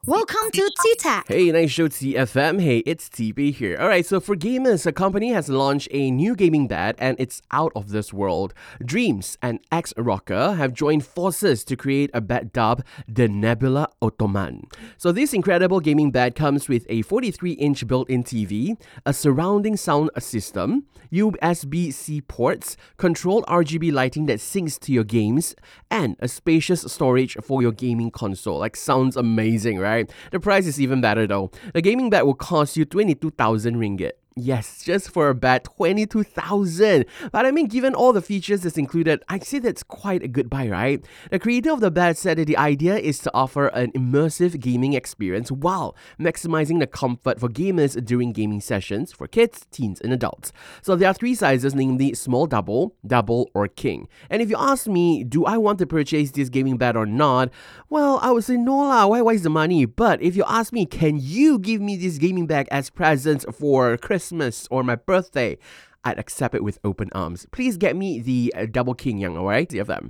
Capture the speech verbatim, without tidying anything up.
Welcome to T-Tech. Hey, nice show T F M. Hey, it's T B here. Alright, so for gamers, a company has launched a new gaming bed and it's out of this world. Dreams and X-Rocker have joined forces to create a bed dubbed the Nebula Ottoman. So this incredible gaming bed comes with a forty-three inch built-in T V, a surrounding sound system, U S B-C ports, controlled R G B lighting that syncs to your games, and a spacious storage for your gaming console. Like, sounds amazing, right? The price is even better though. The gaming bed will cost you twenty-two thousand ringgit. Yes, just for a bed, twenty-two thousand. But I mean, given all the features that's included, I'd say that's quite a good buy, right? The creator of the bed said that the idea is to offer an immersive gaming experience while maximizing the comfort for gamers during gaming sessions for kids, teens, and adults. So there are three sizes, namely small double, double, or king. And if you ask me, do I want to purchase this gaming bed or not? Well, I would say no lah, why waste the money? But if you ask me, can you give me this gaming bag as presents for Christmas? Christmas or my birthday, I'd accept it with open arms. Please get me the uh, double king yang, alright? T F M.